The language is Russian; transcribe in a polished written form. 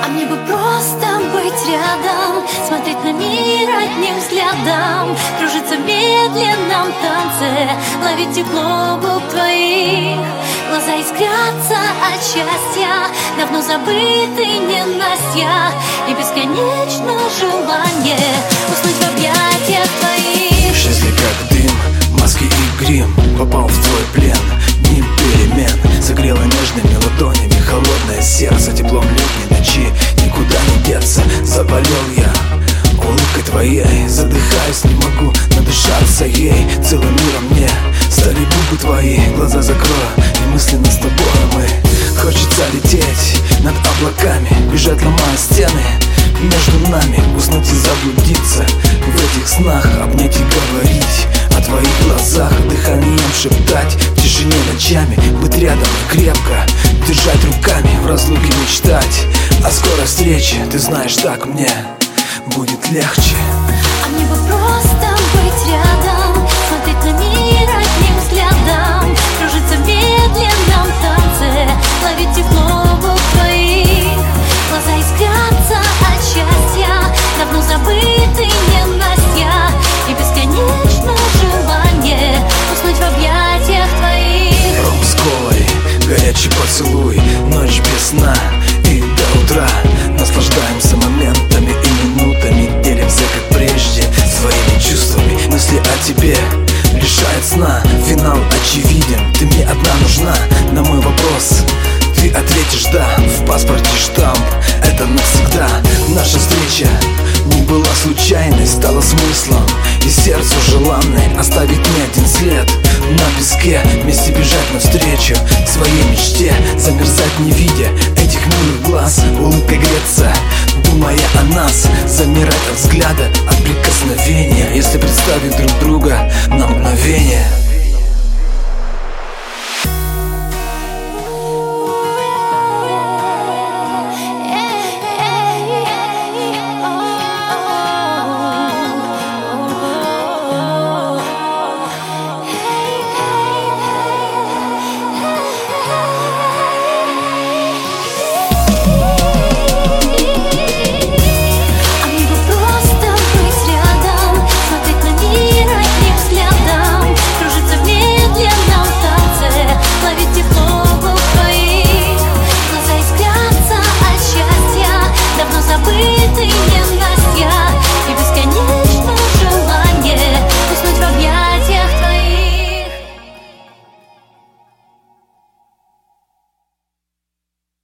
мне бы просто быть рядом, смотреть на мир одним взглядом, кружиться в медленном танце, ловить тепло губ твоих. Глаза искрятся от счастья, давно забытый ненастья, и бесконечно желание уснуть в объятиях твоих. Счастье как дым, маски и грим, попал в твой плен. Дни перемен согрело нежными ладонями холодное сердце, теплом летней ночи никуда не деться. Заболел я улыбкой твоей, задыхаюсь, не могу надышаться ей. Целым миром мне стали губы твои, глаза закрою и мысленно с тобой мы. Хочется лететь над облаками, бежать ломая стены между нами, уснуть и заблудиться в этих снах, обнять и говорить о твоих глазах, дыханием шептать в тишине ночами, быть рядом и крепко держать руками, в разлуке мечтать о скорой встрече. Ты знаешь, так мне будет легче. А мне бы просто быть рядом, смотреть на мир одним взглядом, кружиться в медленном танце, ловить тепло губ твоих. Глаза искрятся от счастья, давно забытый ненастья, и бесконечно желание уснуть в объятиях твоих. Ром с колой, горячий поцелуй, ночь без сна и до утра наслаждаемся моментами и минутами, делимся как прежде своими чувствами. Мысли о тебе лишает сна, финал очевиден, ты мне одна нужна. На мой вопрос ты ответишь да, в паспорте штамп, это навсегда. Наша встреча не была случайной, стала смыслом и сердцу желанной оставить не один след на песке, вместе бежать навстречу своей мечте, замерзать не видя этих милых глаз, улыбкой греться, думая о нас, замирать от взгляда, от прикосновения, если представить друг друга на мгновение.